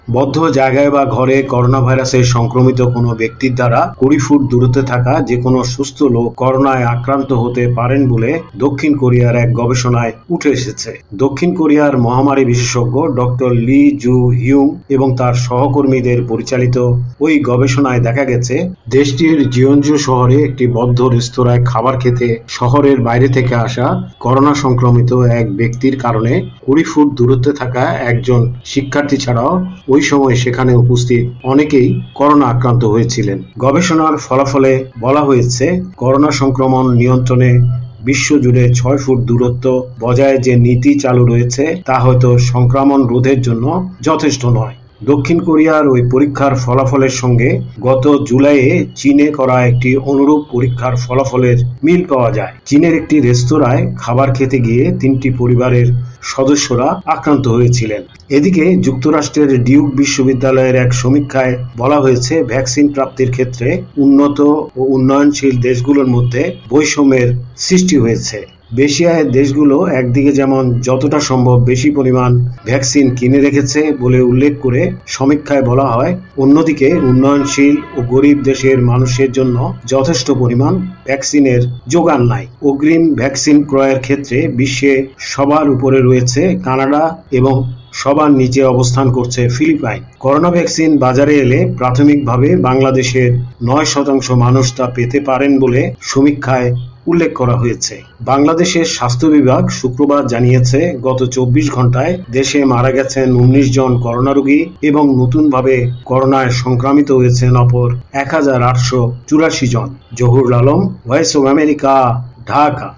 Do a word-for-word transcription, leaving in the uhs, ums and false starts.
বদ্ধ জায়গায় বা ঘরে করোনা ভাইরাসে সংক্রমিত কোনো ব্যক্তির দ্বারা কুড়ি ফুট দূরত্বে থাকা যে কোনো সুস্থ লোক করোনায় আক্রান্ত হতে পারেন বলে দক্ষিণ কোরিয়ার এক গবেষণায় উঠে এসেছে। দক্ষিণ কোরিয়ার মহামারী বিশেষজ্ঞ ডক্টর লি জু হিউং এবং তার সহকর্মীদের পরিচালিত ওই গবেষণায় দেখা গেছে, দেশটির জিওনজু শহরে একটি বদ্ধ রেস্তোরাঁয় খাবার খেতে শহরের বাইরে থেকে আসা করোনা সংক্রমিত এক ব্যক্তির কারণে কুড়ি ফুট দূরত্বে থাকা একজন শিক্ষার্থী ছাড়াও ওই সময় সেখানে উপস্থিত অনেকেই করোনা আক্রান্ত হয়েছিলেন। গবেষণার ফলাফলে বলা হয়েছে, করোনা সংক্রমণ নিয়ন্ত্রণে বিশ্বজুড়ে ছয় ফুট দূরত্ব বজায় যে নীতি চালু রয়েছে তা হয়তো সংক্রমণ রোধের জন্য যথেষ্ট নয়। দক্ষিণ কোরিয়ার ওই পরীক্ষার ফলাফলের সঙ্গে গত জুলাইয়ে চীনে করা একটি অনুরূপ পরীক্ষার ফলাফলের মিল পাওয়া যায়। চীনের একটি রেস্তোরাঁয় খাবার খেতে গিয়ে তিনটি পরিবারের সদস্যরা আক্রান্ত হয়েছিলেন। এদিকে যুক্তরাষ্ট্রের ডিউক বিশ্ববিদ্যালয়ের এক সমীক্ষায় বলা হয়েছে, ভ্যাকসিন প্রাপ্তির ক্ষেত্রে উন্নত ও উন্নয়নশীল দেশগুলোর মধ্যে বৈষম্যের সৃষ্টি হয়েছে। বেশি আয়ের দেশগুলো একদিকে যেমন যতটা সম্ভব বেশি পরিমাণ ভ্যাকসিন কিনে রেখেছে বলে উল্লেখ করে সমীক্ষায় বলা হয়, অন্যদিকে উন্নয়নশীল ও গরিব দেশের মানুষের জন্য যথেষ্ট পরিমাণ ভ্যাকসিনের যোগান নাই। অগ্রিম ভ্যাকসিন ক্রয়ের ক্ষেত্রে বিশ্বে সবার উপরে রয়েছে কানাডা এবং সবার নিচে অবস্থান করছে ফিলিপাইন। করোনা ভ্যাকসিন বাজারে এলে প্রাথমিকভাবে বাংলাদেশের নয় শতাংশ মানুষ তা পেতে পারেন বলে সমীক্ষায় উল্লেখ করা হয়েছে। বাংলাদেশের স্বাস্থ্য বিভাগ শুক্রবার জানিয়েছে, গত চব্বিশ ঘন্টায় দেশে মারা গেছেন উনিশ জন করোনা রোগী এবং নতুনভাবে করোনায় সংক্রমিত হয়েছেন অপর এক হাজার আটশো চুরাশি জন। Zahurul Alam, voice of America, Dhaka.